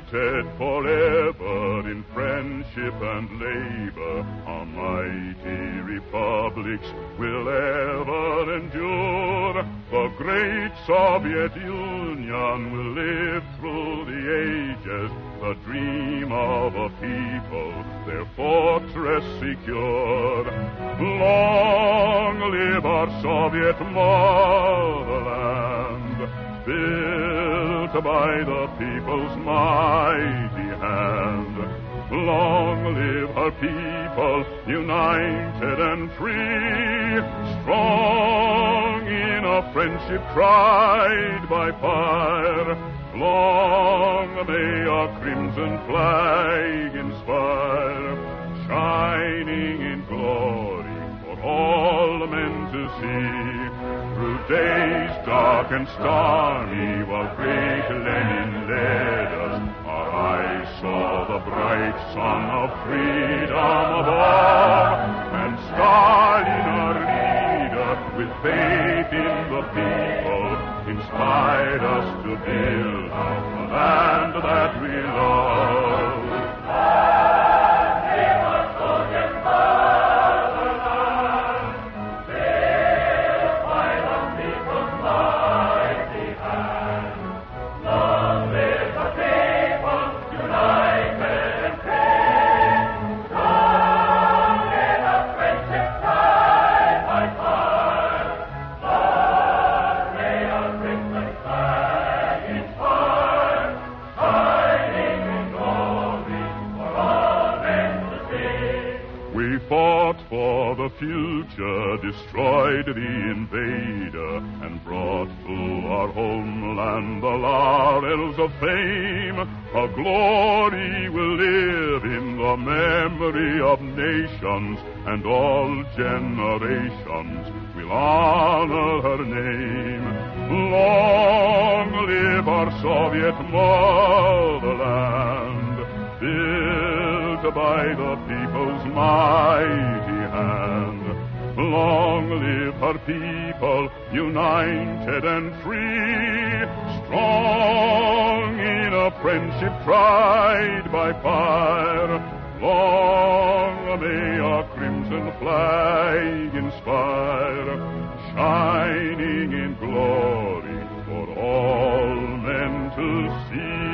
united forever in friendship and labor, our mighty republics will ever endure. The great Soviet Union will live through the ages, the dream of a people, their fortress secure. Long live our Soviet motherland, built by the people's mighty hand. Long live her people, united and free, strong in a friendship tried by fire. Long may our crimson flag inspire, shining in glory for all men to see. Through days dark and stormy, while great Lenin led us, our eyes saw the bright sun of freedom above. And Stalin, our leader, with faith in the people, inspired us to build the land that we love. We fought for the future, destroyed the invader, and brought to our homeland the laurels of fame. Her glory will live in the memory of nations, and all generations will honor her name. Long live our Soviet motherland, built by the people's mighty hand. Long live her people, united and free, strong in a friendship tried by fire. Long may our crimson flag inspire, shining in glory for all men to see.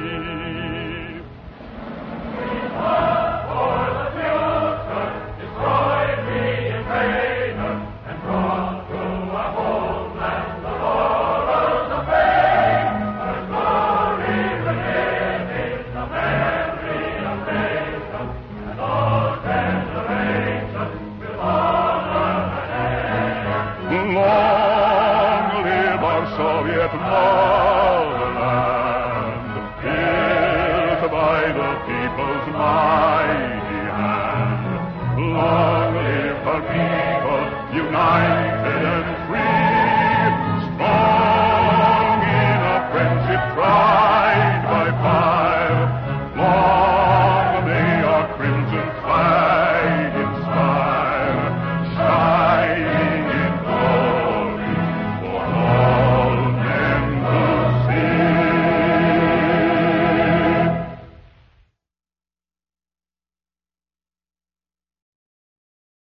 Long live our Soviet motherland, built by the people's mighty hand. Long live our people, united